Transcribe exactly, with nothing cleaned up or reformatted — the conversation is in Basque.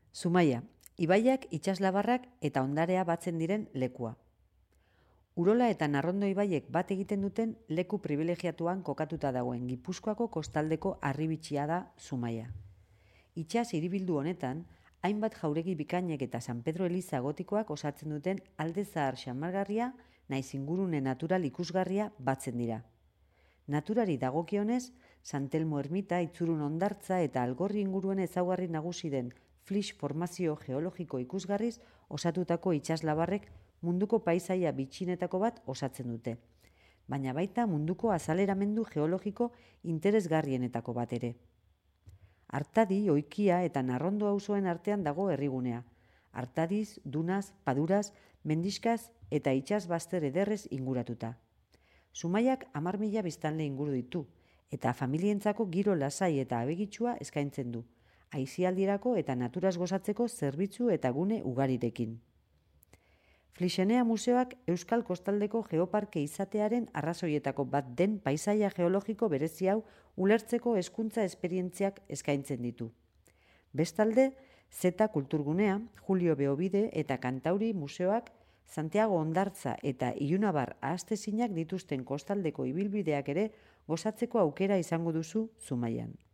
Zumaia, ibaiak, itsaslabarrak eta ondarea batzen diren lekua. Urola eta Narrondo ibaiek bat egiten duten leku privilegiatuan kokatuta dagoen Gipuzkoako kostaldeko harribitxia da Zumaia. Itsas hiribildu honetan, hainbat jauregi bikainek eta San Pedro Eliza gotikoak osatzen duten alde zahar xamargarria naiz ingurune natural ikusgarria batzen dira. Naturari dagokionez, San Telmo ermita, Itzurun hondartza eta Algorri inguruen ezaugarri nagusi den Flix formazio geologiko ikusgarriz osatutako itsaslabarrek munduko paisaia bitxinetako bat osatzen dute, baina baita munduko azaleramendu geologiko interesgarrienetako bat ere. Artadi, Oikia eta Narrondo auzoen artean dago herrigunea. Artadiz, Dunaz, Paduraz, Mendiskaz eta itsas bazter ederrez inguratuta. Zumaiak hamar mila biztanle inguru ditu, eta familientzako giro lasai eta abegitsua eskaintzen du, aisialdirako eta naturaz gozatzeko zerbitzu eta gune ugarirekin. Flixenea museoak Euskal Kostaldeko Geoparke izatearen arrazoietako bat den paisaia geologiko berezi hau ulertzeko hezkuntza esperientziak eskaintzen ditu. Bestalde, Zeta Kulturgunea, Julio Beobide eta Kantauri museoak Santiago hondartza eta Ilunabar ahaztezinak dituzten kostaldeko ibilbideak ere gozatzeko aukera izango duzu Zumaian.